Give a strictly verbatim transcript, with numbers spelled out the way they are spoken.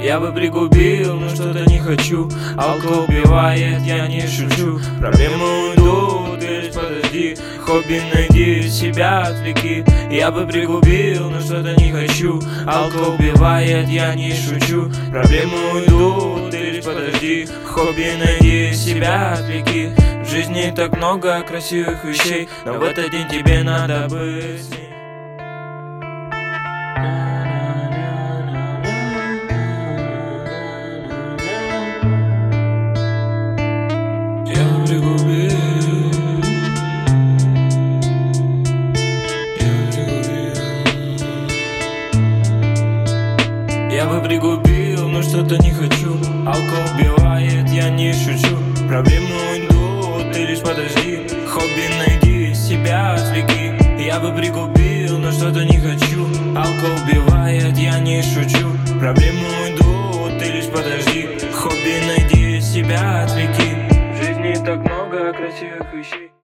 Я бы пригубил, но что-то не хочу. Алкоголь убивает, я не шучу. Проблемы уйдут, ты лишь подожди. Хобби найди, себя отвлеки. Я бы пригубил, но что-то не хочу. Алкоголь убивает, я не шучу. Проблемы уйдут, ты лишь подожди. Хобби найди, себя отвлеки. В жизни так много красивых вещей, но в этот день тебе надо быть с ней. Я бы пригубил, я бы пригубил, но что-то не хочу. Алкоголь убивает, я не шучу. Проблемы уйдут, ты лишь подожди. Хобби найди, себя отвлеки. Я бы пригубил, но что-то не хочу. Алкоголь убивает, я не шучу. Проблемы уйдут, ты лишь подожди. Хобби найди, себя отвлеки. В жизни так много красивых вещей.